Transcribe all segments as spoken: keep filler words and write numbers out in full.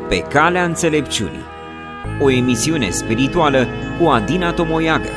Pe calea înțelepciunii, o emisiune spirituală cu Adina Tomoiagă.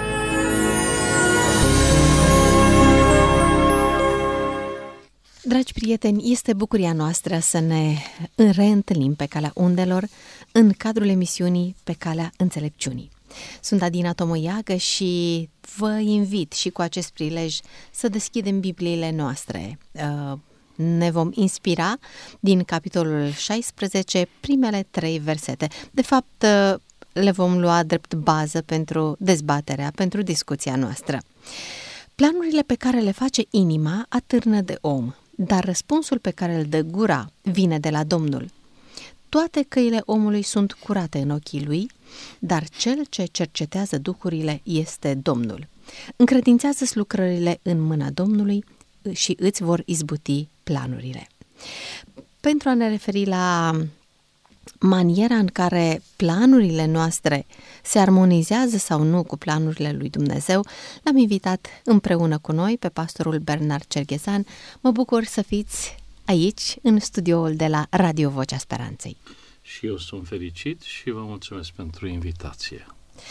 Dragi prieteni, este bucuria noastră să ne reîntâlnim pe calea undelor în cadrul emisiunii Pe calea înțelepciunii. Sunt Adina Tomoiagă și vă invit și cu acest prilej să deschidem Bibliile noastre. Ne vom inspira din capitolul șaisprezece, primele trei versete. De fapt, le vom lua drept bază pentru dezbaterea, pentru discuția noastră. Planurile pe care le face inima atârnă de om, dar răspunsul pe care îl dă gura vine de la Domnul. Toate căile omului sunt curate în ochii lui, dar cel ce cercetează duhurile este Domnul. Încredințează-ți lucrările în mâna Domnului și îți vor izbuti planurile. Pentru a ne referi la maniera în care planurile noastre se armonizează sau nu cu planurile lui Dumnezeu, l-am invitat împreună cu noi pe pastorul Bernard Cerghezan. Mă bucur să fiți aici, în studioul de la Radio Vocea Speranței. Și eu sunt fericit și vă mulțumesc pentru invitație.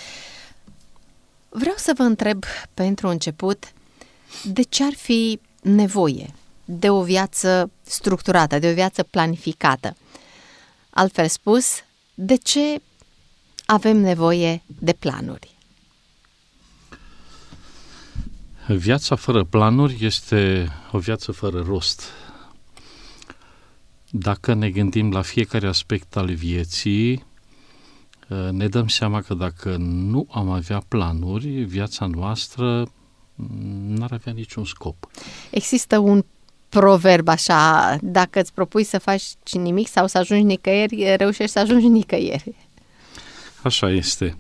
Vreau să vă întreb pentru început, de ce ar fi nevoie de o viață structurată, de o viață planificată? Altfel spus, de ce avem nevoie de planuri? Viața fără planuri este o viață fără rost. Dacă ne gândim la fiecare aspect al vieții, ne dăm seama că dacă nu am avea planuri, viața noastră n-ar avea niciun scop. Există un proverb așa, dacă îți propui să faci nimic sau să ajungi nicăieri, reușești să ajungi nicăieri. Așa este.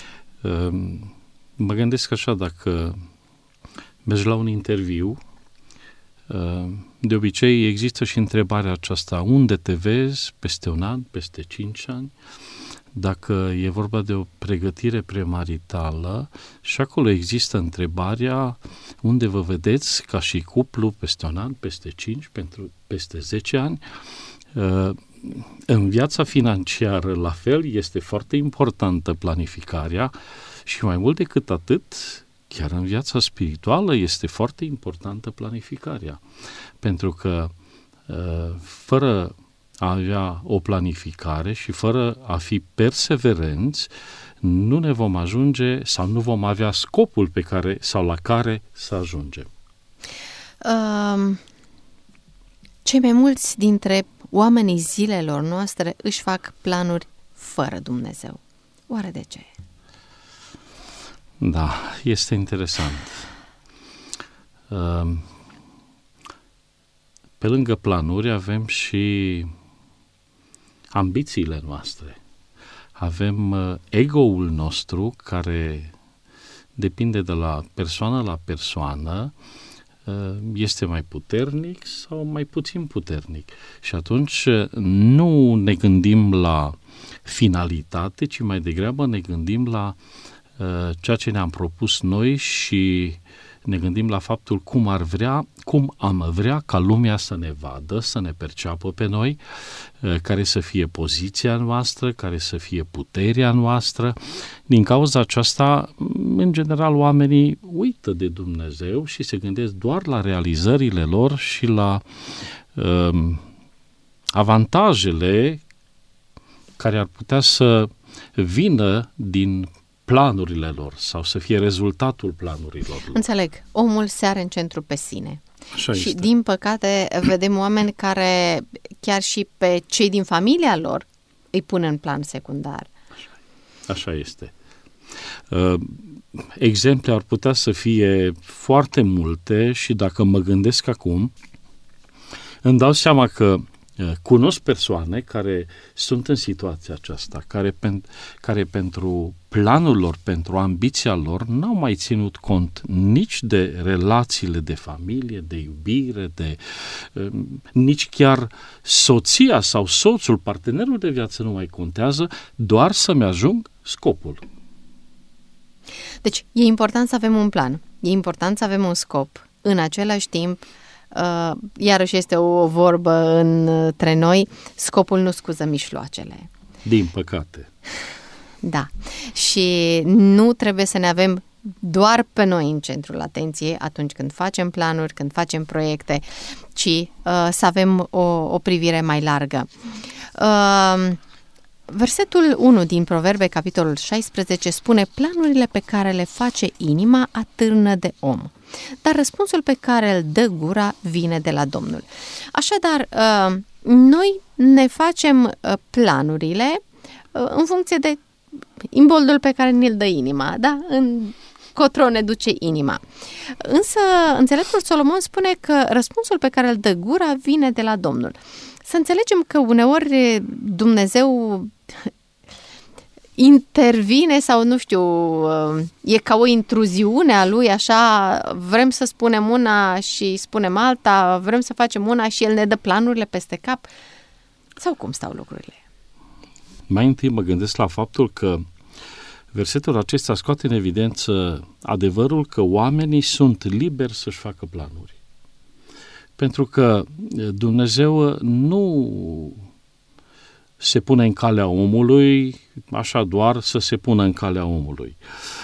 Mă gândesc așa, dacă mergi la un interviu, de obicei există și întrebarea aceasta: unde te vezi peste un an, peste cinci ani? Dacă e vorba de o pregătire premaritală, și acolo există întrebarea: unde vă vedeți ca și cuplu peste un an, peste cinci, pentru, peste zece ani? În viața financiară, la fel, este foarte importantă planificarea și mai mult decât atât, chiar în viața spirituală este foarte importantă planificarea. Pentru că fără a avea o planificare și fără a fi perseverenți, nu ne vom ajunge sau nu vom avea scopul pe care sau la care să ajungem. Um, cei mai mulți dintre oamenii zilelor noastre își fac planuri fără Dumnezeu. Oare de ce? Da, este interesant. Um, pe lângă planuri avem și ambițiile noastre. Avem uh, ego-ul nostru, care depinde de la persoană la persoană, uh, este mai puternic sau mai puțin puternic. Și atunci uh, nu ne gândim la finalitate, ci mai degrabă ne gândim la uh, ceea ce ne-am propus noi și ne gândim la faptul cum ar vrea, cum am vrea ca lumea să ne vadă, să ne perceapă pe noi, care să fie poziția noastră, care să fie puterea noastră. Din cauza aceasta, în general, oamenii uită de Dumnezeu și se gândesc doar la realizările lor și la um, avantajele care ar putea să vină din planurile lor sau să fie rezultatul planurilor lor. Înțeleg. Omul se are în centru pe sine. Așa și, este. Din păcate, vedem oameni care chiar și pe cei din familia lor îi pun în plan secundar. Așa, Așa este. Uh, exemple ar putea să fie foarte multe și dacă mă gândesc acum, îmi dau seama că cunosc persoane care sunt în situația aceasta, care, pen, care pentru planul lor, pentru ambiția lor, n-au mai ținut cont nici de relațiile de familie, de iubire, de nici chiar soția sau soțul, partenerul de viață nu mai contează, doar să-mi ajung scopul. Deci, e important să avem un plan, e important să avem un scop. În același timp, Uh, iarăși este o vorbă între noi, scopul nu scuză mijloacele. Din păcate. Da. Și nu trebuie să ne avem doar pe noi în centrul atenției atunci când facem planuri, când facem proiecte, ci uh, să avem o, o privire mai largă. Uh, versetul unu din Proverbe, capitolul șaisprezece, spune: planurile pe care le face inima atârnă de om, dar răspunsul pe care îl dă gura vine de la Domnul. Așadar, uh, noi ne facem uh, planurile uh, în funcție de imboldul pe care ne-l dă inima, da? În cotro ne duce inima. Însă, înțeleptul Solomon spune că răspunsul pe care îl dă gura vine de la Domnul. Să înțelegem că uneori Dumnezeu intervine sau, nu știu, e ca o intruziune a lui, așa, vrem să spunem una și spunem alta, vrem să facem una și el ne dă planurile peste cap. Sau cum stau lucrurile? Mai întâi mă gândesc la faptul că versetul acesta scoate în evidență adevărul că oamenii sunt liberi să-și facă planuri. Pentru că Dumnezeu nu se pune în calea omului, așa doar să se pună în calea omului.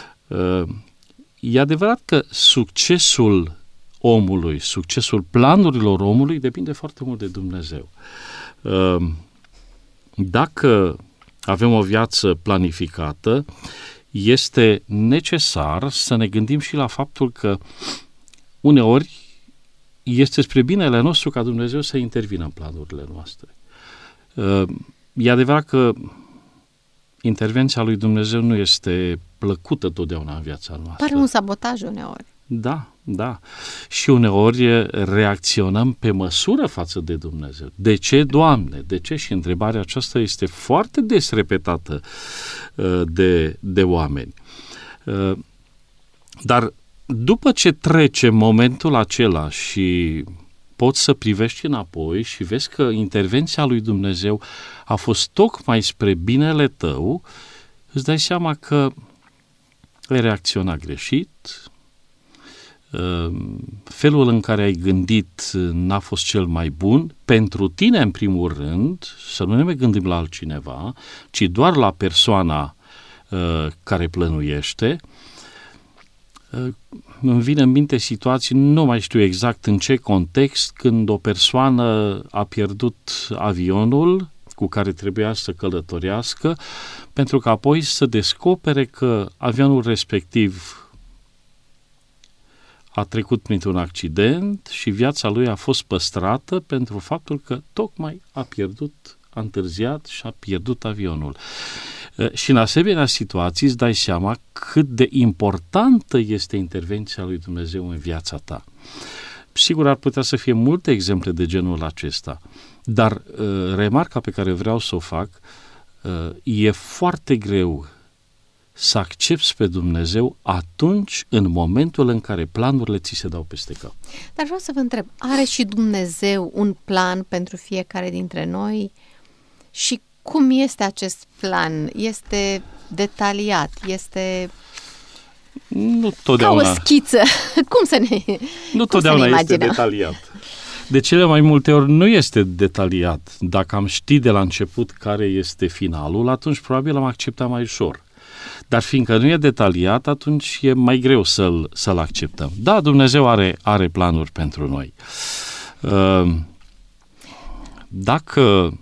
E adevărat că succesul omului, succesul planurilor omului depinde foarte mult de Dumnezeu. Dacă avem o viață planificată, este necesar să ne gândim și la faptul că uneori este spre binele nostru ca Dumnezeu să intervină în planurile noastre. E adevărat că intervenția lui Dumnezeu nu este plăcută totdeauna în viața noastră. Pare un sabotaj uneori. Da, da. Și uneori reacționăm pe măsură față de Dumnezeu. De ce, Doamne? De ce? Și întrebarea aceasta este foarte des repetată de, de oameni. Dar după ce trece momentul acela și poți să privești înapoi și vezi că intervenția lui Dumnezeu a fost tocmai spre binele tău, îți dai seama că ai reacționat greșit, felul în care ai gândit n-a fost cel mai bun, pentru tine în primul rând, să nu ne mai gândim la altcineva, ci doar la persoana uh, care plănuiește. Uh, îmi vine în minte situații, nu mai știu exact în ce context, când o persoană a pierdut avionul cu care trebuia să călătorească, pentru că apoi să descopere că avionul respectiv a trecut printr-un accident și viața lui a fost păstrată pentru faptul că tocmai a pierdut, a întârziat și a pierdut avionul. Și în asemenea situații îți dai seama cât de importantă este intervenția lui Dumnezeu în viața ta. Sigur, ar putea să fie multe exemple de genul acesta, dar remarca pe care vreau să o fac, e foarte greu să accepți pe Dumnezeu atunci, în momentul în care planurile ți se dau peste cap. Dar vreau să vă întreb, are și Dumnezeu un plan pentru fiecare dintre noi? Și cum este acest plan? Este detaliat? Este nu totdeauna, ca o schiță? Cum să ne Nu totdeauna ne este detaliat. De cele mai multe ori nu este detaliat. Dacă am ști de la început care este finalul, atunci probabil am acceptat mai ușor. Dar fiindcă nu e detaliat, atunci e mai greu să-l, să-l acceptăm. Da, Dumnezeu are, are planuri pentru noi. Dacă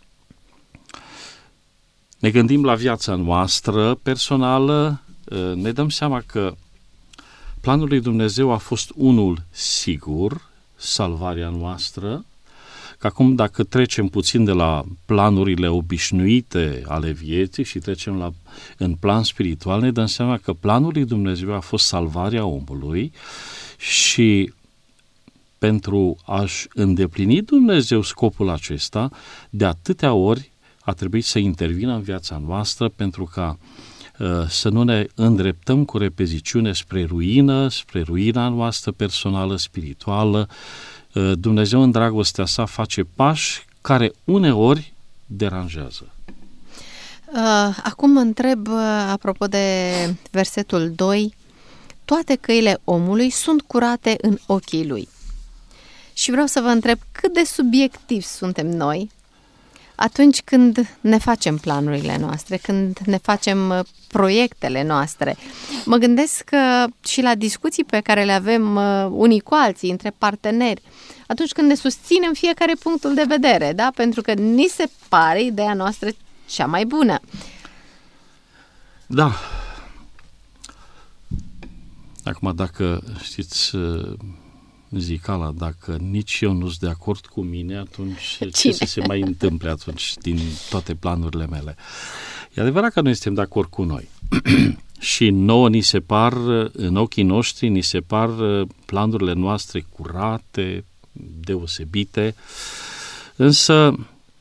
ne gândim la viața noastră personală, ne dăm seama că planul lui Dumnezeu a fost unul sigur, salvarea noastră, că acum dacă trecem puțin de la planurile obișnuite ale vieții și trecem la, în plan spiritual, ne dăm seama că planul lui Dumnezeu a fost salvarea omului și pentru a-și îndeplini Dumnezeu scopul acesta, de atâtea ori a trebuit să intervină în viața noastră pentru ca uh, să nu ne îndreptăm cu repeziciune spre ruină, spre ruina noastră personală, spirituală. Uh, Dumnezeu în dragostea sa face pași care uneori deranjează. Uh, acum mă întreb, uh, apropo de versetul doi, toate căile omului sunt curate în ochii lui. Și vreau să vă întreb cât de subiectivi suntem noi atunci când ne facem planurile noastre, când ne facem proiectele noastre. Mă gândesc că și la discuții pe care le avem unii cu alții, între parteneri, atunci când ne susținem fiecare punctul de vedere, da? Pentru că ni se pare ideea noastră cea mai bună. Da. Acum, dacă știți zicala, dacă nici eu nu sunt de acord cu mine, atunci Cine? ce să se mai întâmple atunci din toate planurile mele? E adevărat că noi suntem de acord cu noi. Și nouă ni se par, în ochii noștri, ni se par planurile noastre curate, deosebite, însă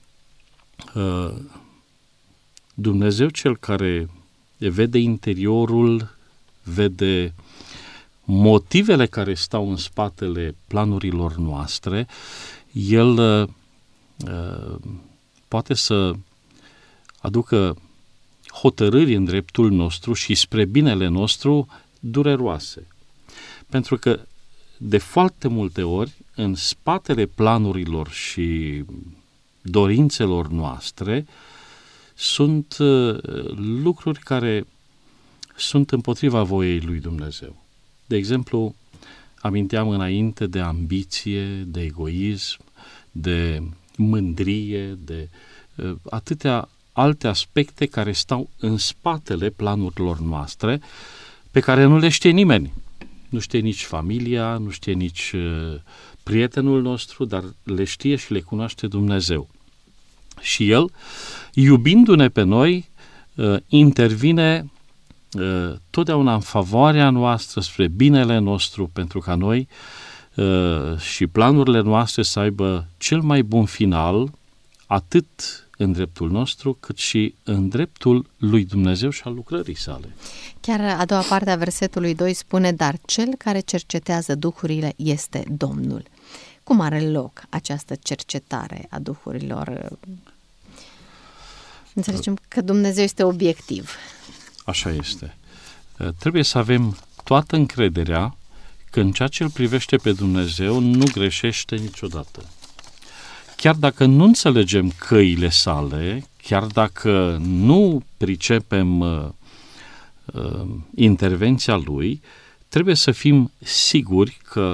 Dumnezeu cel care vede interiorul, vede motivele care stau în spatele planurilor noastre, El uh, poate să aducă hotărâri în dreptul nostru și spre binele nostru dureroase. Pentru că de foarte multe ori, în spatele planurilor și dorințelor noastre, sunt uh, lucruri care sunt împotriva voiei lui Dumnezeu. De exemplu, aminteam înainte de ambiție, de egoism, de mândrie, de uh, atâtea alte aspecte care stau în spatele planurilor noastre, pe care nu le știe nimeni. Nu știe nici familia, nu știe nici uh, prietenul nostru, dar le știe și le cunoaște Dumnezeu. Și El, iubindu-ne pe noi, uh, intervine uh, totdeauna în favoarea noastră, spre binele nostru, pentru ca noi uh, și planurile noastre să aibă cel mai bun final, atât în dreptul nostru, cât și în dreptul lui Dumnezeu și al lucrării sale. Chiar a doua parte a versetului doi spune, dar cel care cercetează duhurile este Domnul. Cum are loc această cercetare a duhurilor? Înțelegem că Dumnezeu este obiectiv. Așa este. Trebuie să avem toată încrederea că în ceea ce îl privește pe Dumnezeu nu greșește niciodată. Chiar dacă nu înțelegem căile sale, chiar dacă nu pricepem uh, uh, intervenția lui, trebuie să fim siguri că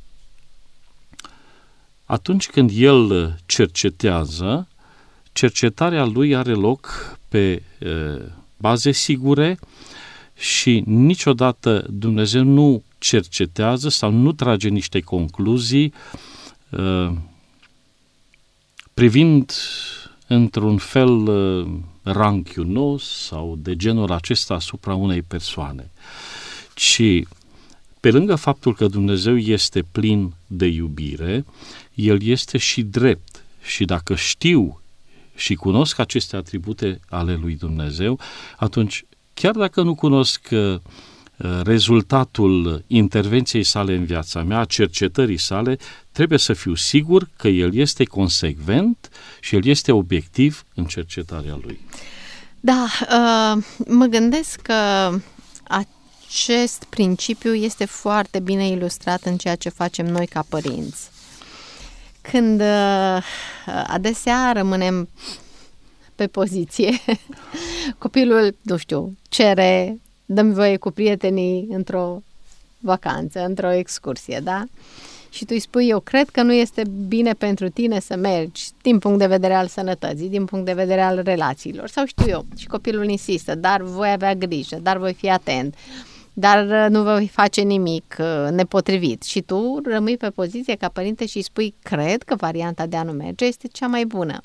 atunci când el cercetează, cercetarea lui are loc pe uh, baze sigure și niciodată Dumnezeu nu cercetează sau nu trage niște concluzii uh, privind într-un fel uh, ranchiunos sau de genul acesta asupra unei persoane, ci pe lângă faptul că Dumnezeu este plin de iubire, El este și drept și dacă știu și cunosc aceste atribute ale lui Dumnezeu, atunci chiar dacă nu cunosc uh, rezultatul intervenției sale în viața mea, a cercetării sale, trebuie să fiu sigur că El este consecvent și El este obiectiv în cercetarea lui. Da, uh, mă gândesc că acest principiu este foarte bine ilustrat în ceea ce facem noi ca părinți. Când uh, adesea rămânem pe poziție, copilul, nu știu, cere, dă-mi voie cu prietenii într-o vacanță, într-o excursie, da? Și tu îi spui, eu cred că nu este bine pentru tine să mergi din punct de vedere al sănătății, din punct de vedere al relațiilor, sau știu eu. Și copilul insistă, dar voi avea grijă, dar voi fi atent, dar nu voi face nimic nepotrivit. Și tu rămâi pe poziție ca părinte și îi spui, cred că varianta de a nu merge este cea mai bună.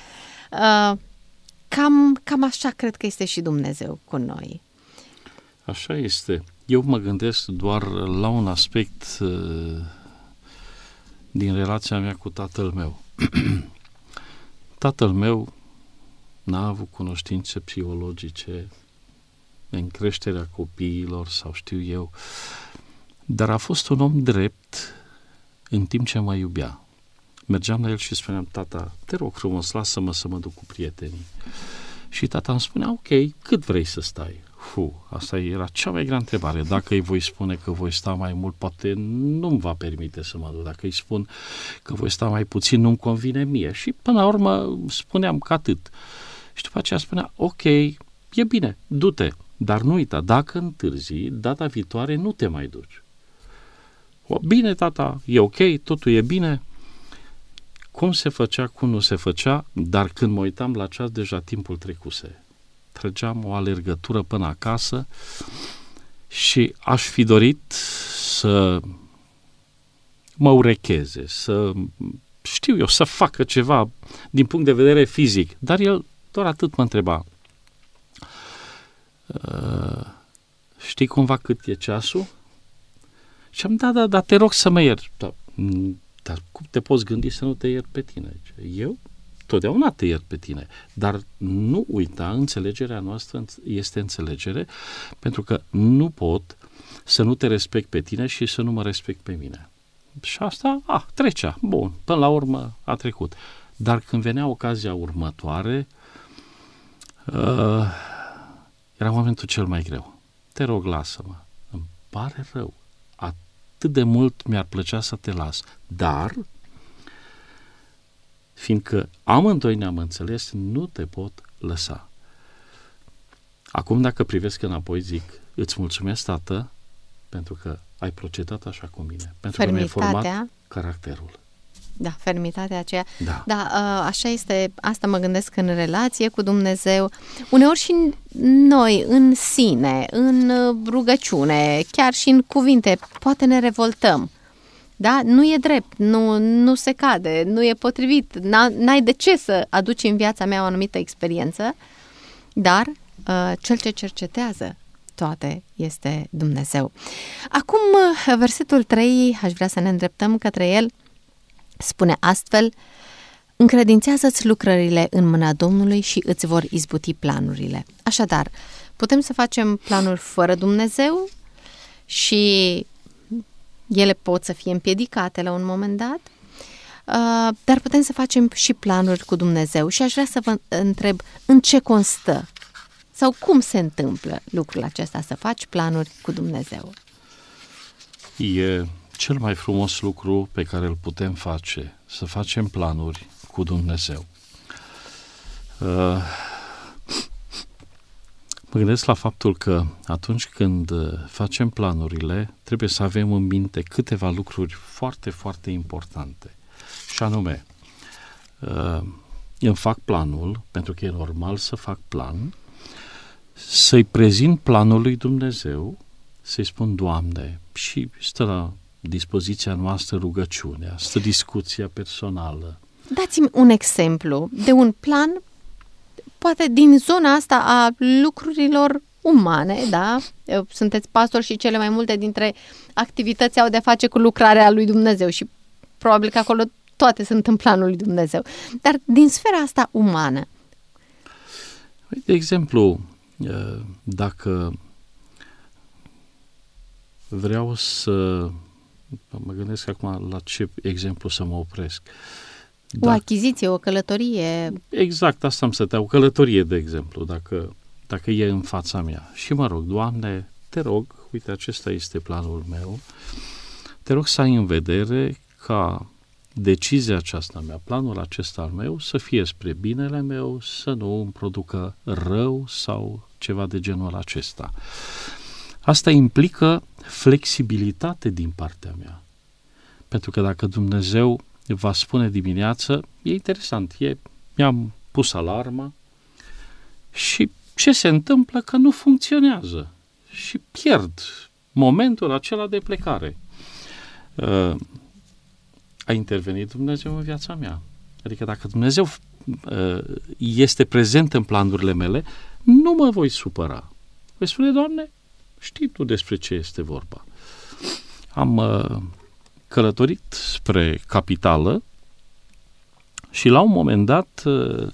Cam, cam așa cred că este și Dumnezeu cu noi. Așa este. Eu mă gândesc doar la un aspect uh, din relația mea cu tatăl meu. Tatăl meu n-a avut cunoștințe psihologice în creșterea copiilor sau știu eu, dar a fost un om drept în timp ce mă iubea. Mergeam la el și spuneam, tata, te rog frumos, lasă-mă să mă duc cu prietenii. Și tata îmi spunea, ok, cât vrei să stai? Fu, asta era cea mai grea întrebare. Dacă îi voi spune că voi sta mai mult, poate nu-mi va permite să mă duc. Dacă îi spun că voi sta mai puțin, nu-mi convine mie. Și până la urmă spuneam că atât. Și după aceea spunea, ok, e bine, du-te, dar nu uita, dacă întârzi, data viitoare nu te mai duci. O, bine, tata, e ok, totul e bine. Cum se făcea, cum nu se făcea, dar când mă uitam la ceas, deja timpul trecuse. Trăgeam o alergătură până acasă și aș fi dorit să mă urecheze, să știu eu, să facă ceva din punct de vedere fizic. Dar el doar atât mă întreba, uh, știi cumva cât e ceasul? Și am da, da, da, te rog să mă iert. Da, dar cum te poți gândi să nu te iert pe tine? Eu totdeauna te iert pe tine, dar nu uita, înțelegerea noastră este înțelegere, pentru că nu pot să nu te respect pe tine și să nu mă respect pe mine. Și asta, ah, trecea, bun, până la urmă a trecut. Dar când venea ocazia următoare, uh, era momentul cel mai greu. Te rog, lasă-mă, îmi pare rău, atât de mult mi-ar plăcea să te las, dar fiindcă amândoi ne-am înțeles, nu te pot lăsa. Acum, dacă privesc înapoi, zic, îți mulțumesc, tată, pentru că ai procedat așa cu mine, pentru că mi-ai format caracterul. Da, fermitatea aceea. Da. Da, așa este, asta mă gândesc în relație cu Dumnezeu. Uneori și noi, în sine, în rugăciune, chiar și în cuvinte, poate ne revoltăm. Da? Nu e drept, nu, nu se cade, nu e potrivit, n-ai de ce să aduci în viața mea o anumită experiență, dar uh, cel ce cercetează toate este Dumnezeu. Acum, versetul trei, aș vrea să ne îndreptăm către el, spune astfel, încredințează-ți lucrările în mâna Domnului și îți vor izbuti planurile. Așadar, putem să facem planuri fără Dumnezeu și ele pot să fie împiedicate la un moment dat, dar putem să facem și planuri cu Dumnezeu. Și aș vrea să vă întreb în ce constă sau cum se întâmplă lucrul acesta, să faci planuri cu Dumnezeu. E cel mai frumos lucru pe care îl putem face, să facem planuri cu Dumnezeu. Mă gândesc la faptul că atunci când facem planurile, trebuie să avem în minte câteva lucruri foarte, foarte importante. Și anume, îmi fac planul, pentru că e normal să fac plan, să-i prezint planul lui Dumnezeu, să-i spun, Doamne, și stă la dispoziția noastră rugăciunea, stă discuția personală. Dați-mi un exemplu de un plan, poate din zona asta a lucrurilor umane, da? Sunteți pastori și cele mai multe dintre activități au de-a face cu lucrarea lui Dumnezeu și probabil că acolo toate sunt în planul lui Dumnezeu. Dar din sfera asta umană. De exemplu, dacă vreau să... Mă gândesc acum la ce exemplu să mă opresc. O achiziție, o călătorie. Exact, asta îmi stătea, o călătorie, de exemplu, dacă, dacă e în fața mea. Și mă rog, Doamne, te rog, uite, acesta este planul meu, te rog să ai în vedere ca decizia aceasta mea, planul acesta al meu, să fie spre binele meu, să nu îmi producă rău sau ceva de genul acesta. Asta implică flexibilitate din partea mea. Pentru că dacă Dumnezeu va spune dimineață, e interesant, e, mi-am pus alarma și ce se întâmplă? Că nu funcționează și pierd momentul acela de plecare. Uh, a intervenit Dumnezeu în viața mea. Adică dacă Dumnezeu uh, este prezent în planurile mele, nu mă voi supăra. Voi spune, Doamne, știi tu despre ce este vorba. Am uh, călătorit spre capitală și la un moment dat uh,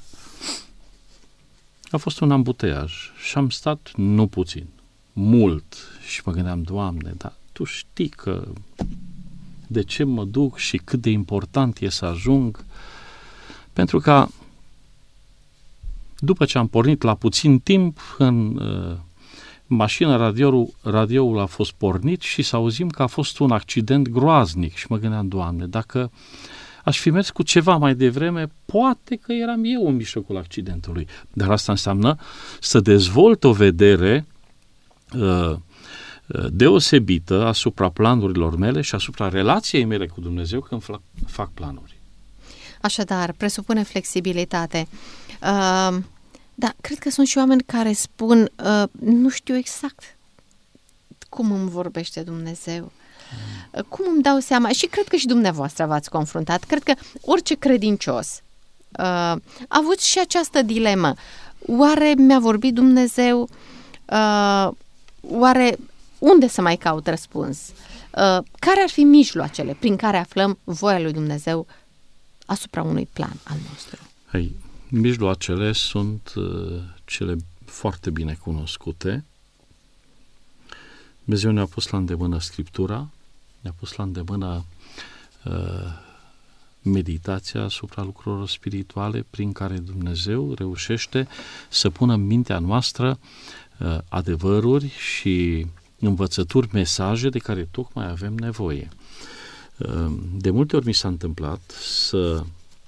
a fost un ambuteiaj și am stat nu puțin, mult și mă gândeam, Doamne, dar tu știi că de ce mă duc și cât de important e să ajung, pentru că după ce am pornit la puțin timp în uh, mașina, radioul, radioul a fost pornit și să auzim că a fost un accident groaznic. Și mă gândeam, Doamne, dacă aș fi mers cu ceva mai devreme, poate că eram eu în mijlocul accidentului. Dar asta înseamnă să dezvolt o vedere uh, deosebită asupra planurilor mele și asupra relației mele cu Dumnezeu când fac planuri. Așadar, presupune flexibilitate. Uh, da, cred că sunt și oameni care spun, uh, nu știu exact cum îmi vorbește Dumnezeu, uh, cum îmi dau seama, și cred că și dumneavoastră v-ați confruntat, cred că orice credincios uh, a avut și această dilemă. Oare mi-a vorbit Dumnezeu? Uh, oare unde să mai caut răspuns? Uh, care ar fi mijloacele prin care aflăm voia lui Dumnezeu asupra unui plan al nostru? Hai, mijloacele sunt uh, cele foarte bine cunoscute. Dumnezeu ne-a pus la îndemână Scriptura, ne-a pus la îndemână uh, meditația asupra lucrurilor spirituale prin care Dumnezeu reușește să pună în mintea noastră uh, adevăruri și învățături, mesaje de care tocmai avem nevoie. De multe ori mi s-a întâmplat să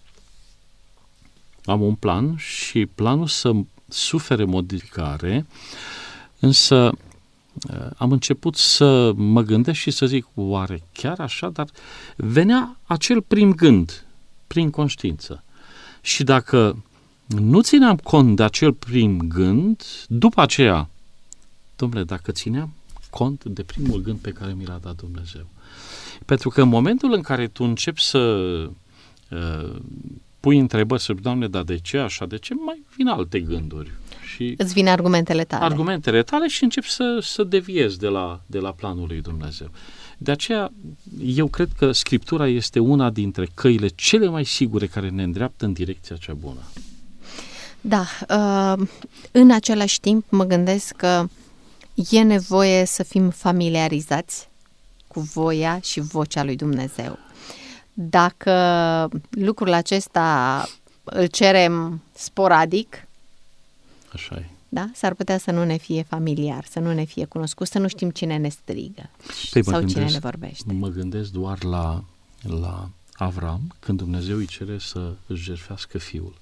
am un plan și planul să sufere modificare, însă am început să mă gândesc și să zic, oare chiar așa? Dar venea acel prim gând, prin conștiință. Și dacă nu țineam cont de acel prim gând, după aceea, dom'le, dacă țineam cont de primul gând pe care mi l-a dat Dumnezeu. Pentru că în momentul în care tu începi să uh, pui întrebări, să Doamne, dar de ce așa, de ce, mai vin alte gânduri. Și îți vin argumentele tale. Argumentele tale și începi să, să deviezi de la, de la planul lui Dumnezeu. De aceea, eu cred că Scriptura este una dintre căile cele mai sigure care ne îndreaptă în direcția cea bună. Da, uh, în același timp mă gândesc că e nevoie să fim familiarizați cu voia și vocea lui Dumnezeu. Dacă lucrul acesta îl cerem sporadic, așa e. Da? S-ar putea să nu ne fie familiar, să nu ne fie cunoscut, să nu știm cine ne strigă păi sau gândesc, cine ne vorbește. Mă gândesc doar la, la Avram, când Dumnezeu îi cere să își jertfească fiul.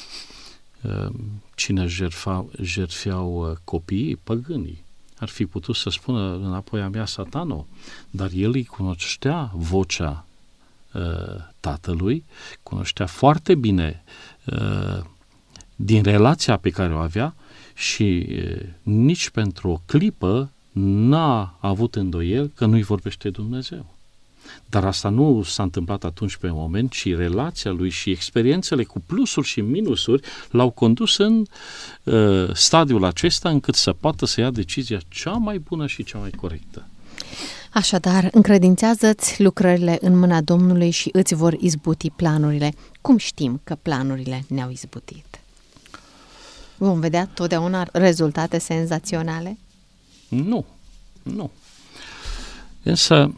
Cine jertfa, jertfeau copiii? Păgânii. Ar fi putut să spună înapoi a mea Satano, dar el îi cunoștea vocea uh, tatălui, cunoștea foarte bine uh, din relația pe care o avea și uh, nici pentru o clipă n-a avut îndoiel că nu-i vorbește Dumnezeu. Dar asta nu s-a întâmplat atunci pe moment, ci relația lui și experiențele cu plusuri și minusuri l-au condus în uh, stadiul acesta încât să poată să ia decizia cea mai bună și cea mai corectă. Așadar, încredințează-ți lucrările în mâna Domnului și îți vor izbuti planurile. Cum știm că planurile ne-au izbutit? Vom vedea totdeauna rezultate senzaționale? Nu, nu. Însă,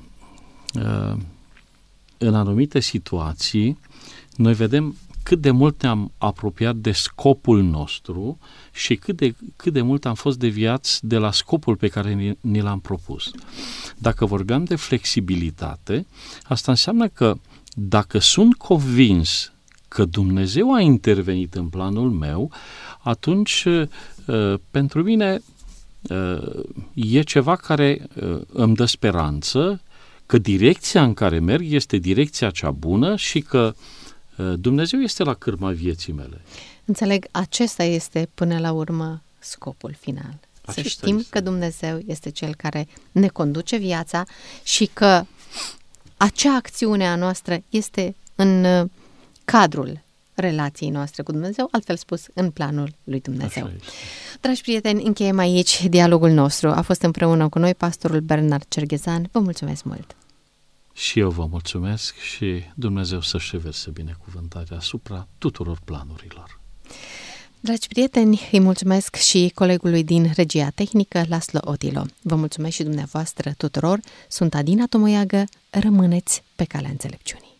în anumite situații, noi vedem cât de mult ne-am apropiat de scopul nostru și cât de, cât de mult am fost deviați de la scopul pe care ni, ni l-am propus. Dacă vorbeam de flexibilitate, asta înseamnă că dacă sunt convins că Dumnezeu a intervenit în planul meu, atunci pentru mine e ceva care îmi dă speranță că direcția în care merg este direcția cea bună și că Dumnezeu este la cârma vieții mele. Înțeleg, acesta este până la urmă scopul final. Acesta să știm este. Că Dumnezeu este Cel care ne conduce viața și că acea acțiune a noastră este în cadrul relației noastre cu Dumnezeu, altfel spus, în planul lui Dumnezeu. Dragi prieteni, încheiem aici dialogul nostru. A fost împreună cu noi pastorul Bernard Cerghezan. Vă mulțumesc mult! Și eu vă mulțumesc și Dumnezeu să-și reverse binecuvântarea asupra tuturor planurilor. Dragi prieteni, îi mulțumesc și colegului din regia tehnică, Laslo Otilo. Vă mulțumesc și dumneavoastră tuturor. Sunt Adina Tomoiagă. Rămâneți pe calea înțelepciunii.